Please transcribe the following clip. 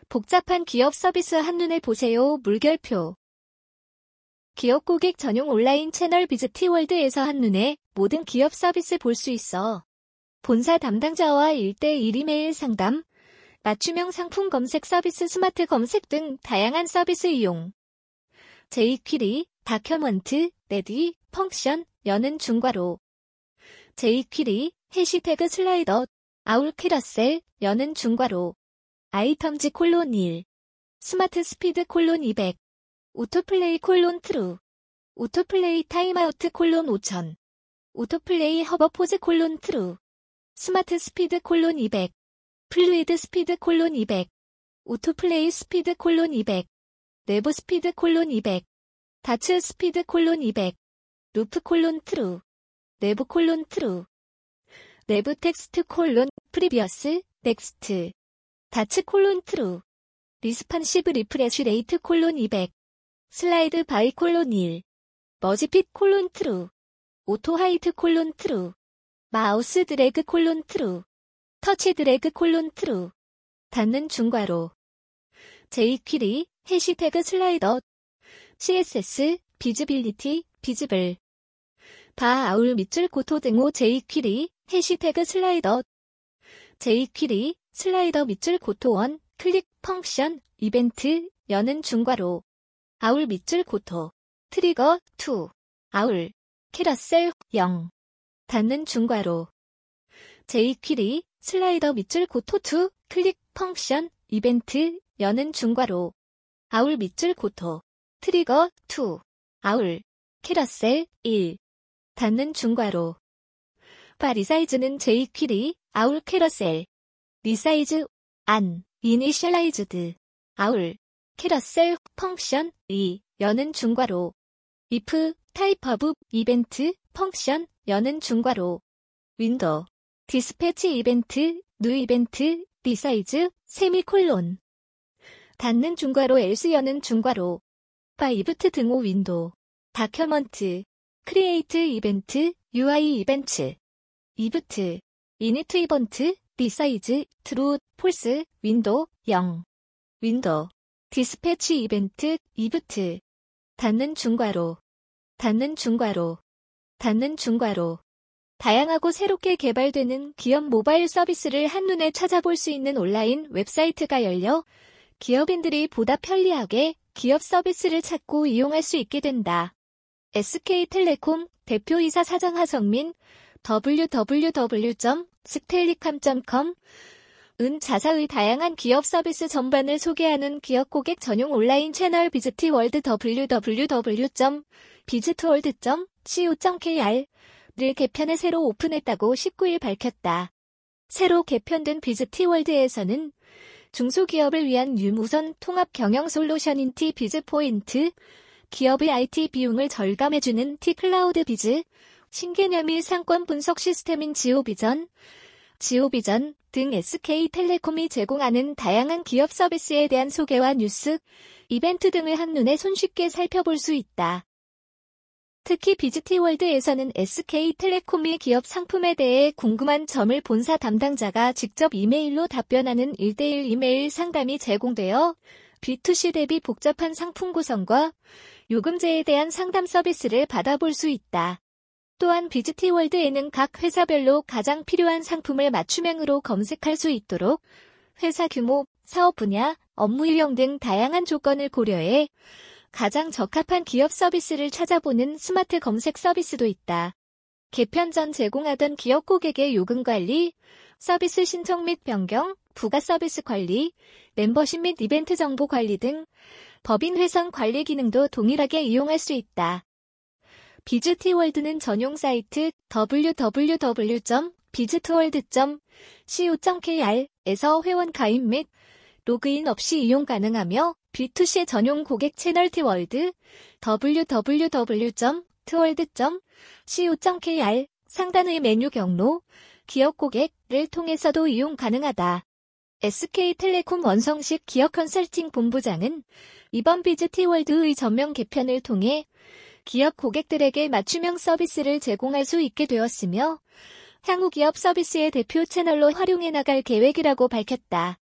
복잡한 기업 서비스 한눈에 보세요. 물결표. 기업 고객 전용 온라인 채널 비즈티월드에서 한눈에 모든 기업 서비스 볼 수 있어. 본사 담당자와 1대1 이메일 상담, 맞춤형 상품 검색 서비스 스마트 검색 등 다양한 서비스 이용. jQuery, 다큐먼트, 레디, 펑션, 여는 중괄호. jQuery, 해시태그 슬라이더, 아울 캐러셀, 여는 중괄호. 아이템즈 콜론 1. 스마트 스피드 콜론 200. 오토플레이 콜론 트루. 오토플레이 타임아우트 콜론 5000. 오토플레이 허버 포즈 콜론 트루. 스마트 스피드 콜론 200. 플루이드 스피드 콜론 200. 오토플레이 스피드 콜론 200. 내부 스피드 콜론 200. 다츠 스피드 콜론 200. 루프 콜론 트루. 내부 콜론 트루. 내부 텍스트 콜론 프리비어스 넥스트. 다츠 콜론 트루. 리스판시브 리프레쉬 레이트 콜론 200. 슬라이드 바이 콜론 1. 머지핏 콜론 트루. 오토 하이트 콜론 트루. 마우스 드래그 콜론 트루. 터치 드래그 콜론 트루. 닫는 중괄호. jQuery, 해시태그 슬라이더. CSS, 비즈빌리티, 비즈블. 바 아울 밑줄 고토 등호 jQuery, 해시태그 슬라이더. jQuery, 슬라이더 밑줄 고토 1, 클릭, 펑션, 이벤트, 여는 중괄호. 아울 밑줄 고토. 트리거, 2. 아울. 캐러셀, 0. 닫는 중괄호. jQuery, 슬라이더 밑줄 고토 2, 클릭, 펑션, 이벤트, 여는 중괄호. 아울 밑줄 고토. 트리거, 2. 아울. 캐러셀, 1. 닫는 중괄호. 바 리사이즈는 jQuery, 아울 캐러셀. 리사이즈, 안, 이니셜라이즈드. 아울. 캐러셀, 펑션, 2. 여는 중괄호. if, 타입 오브, 이벤트, 펑션, 여는 중괄호. 윈도우. 디스패치 이벤트, 뉴 이벤트, 리사이즈, 세미콜론. 닫는 중괄호 else 여는 중괄호. 바 이브트 등호 윈도우. 다큐먼트. 크리에이트 이벤트, UI 이벤트. 이브트. 이니트 이벤트, 리사이즈, 트루, 폴스, 윈도우, 0. 윈도우. 디스패치 이벤트, 이브트. 닫는 중괄호. 닫는 중괄호. 닫는 중괄호. 다양하고 새롭게 개발되는 기업 모바일 서비스를 한눈에 찾아볼 수 있는 온라인 웹사이트가 열려 기업인들이 보다 편리하게 기업 서비스를 찾고 이용할 수 있게 된다. SK텔레콤 대표이사 사장 하성민 www.스텔리캄.com 은 자사의 다양한 기업 서비스 전반을 소개하는 기업 고객 전용 온라인 채널 비즈티월드 www.biztworld.co.kr 를 개편해 새로 오픈했다고 19일 밝혔다. 새로 개편된 비즈티월드에서는 중소기업을 위한 유무선 통합 경영 솔루션인 T비즈포인트, 기업의 IT 비용을 절감해주는 T클라우드 비즈, 신개념의 상권 분석 시스템인 지오비전 등 SK텔레콤이 제공하는 다양한 기업 서비스에 대한 소개와 뉴스, 이벤트 등을 한눈에 손쉽게 살펴볼 수 있다. 특히 비즈티월드에서는 SK텔레콤의 기업 상품에 대해 궁금한 점을 본사 담당자가 직접 이메일로 답변하는 1대1 이메일 상담이 제공되어 B2C 대비 복잡한 상품 구성과 요금제에 대한 상담 서비스를 받아볼 수 있다. 또한 비즈티월드에는 각 회사별로 가장 필요한 상품을 맞춤형으로 검색할 수 있도록 회사 규모, 사업 분야, 업무 유형 등 다양한 조건을 고려해 가장 적합한 기업 서비스를 찾아보는 스마트 검색 서비스도 있다. 개편 전 제공하던 기업 고객의 요금 관리, 서비스 신청 및 변경, 부가 서비스 관리, 멤버십 및 이벤트 정보 관리 등 법인 회선 관리 기능도 동일하게 이용할 수 있다. 비즈티월드는 전용 사이트 www.biztworld.co.kr에서 회원 가입 및 로그인 없이 이용 가능하며 B2C 전용 고객 채널 티월드 www.tworld.co.kr 상단의 메뉴 경로 기업 고객을 통해서도 이용 가능하다. SK텔레콤 원성식 기업 컨설팅 본부장은 이번 비즈티월드의 전면 개편을 통해 기업 고객들에게 맞춤형 서비스를 제공할 수 있게 되었으며 향후 기업 서비스의 대표 채널로 활용해 나갈 계획이라고 밝혔다.